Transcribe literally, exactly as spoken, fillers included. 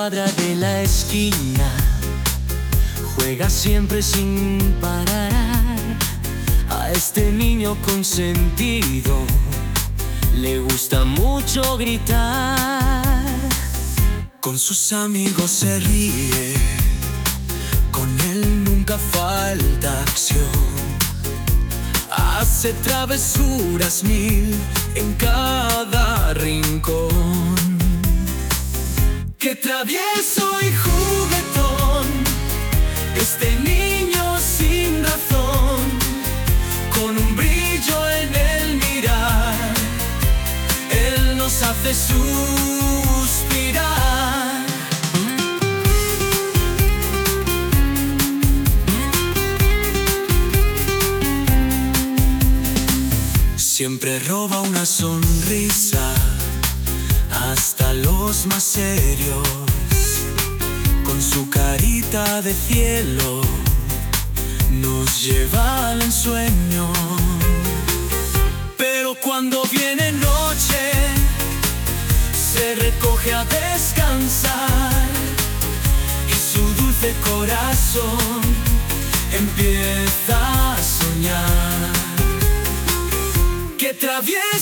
cuadra de la esquina, juega siempre sin parar. A este niño consentido le gusta mucho gritar. Con sus amigos se ríe, con él nunca falta acción. Hace travesuras mil en cada rincón. ¡Qué travieso y juguetón! Este niño sin razón, con un brillo en el mirar, él nos hace suspirar. Siempre roba una sonrisa hasta los más serios. Con su carita de cielo nos lleva al ensueño. Pero cuando viene noche se recoge a descansar y su dulce corazón empieza a soñar. ¡Qué travieso!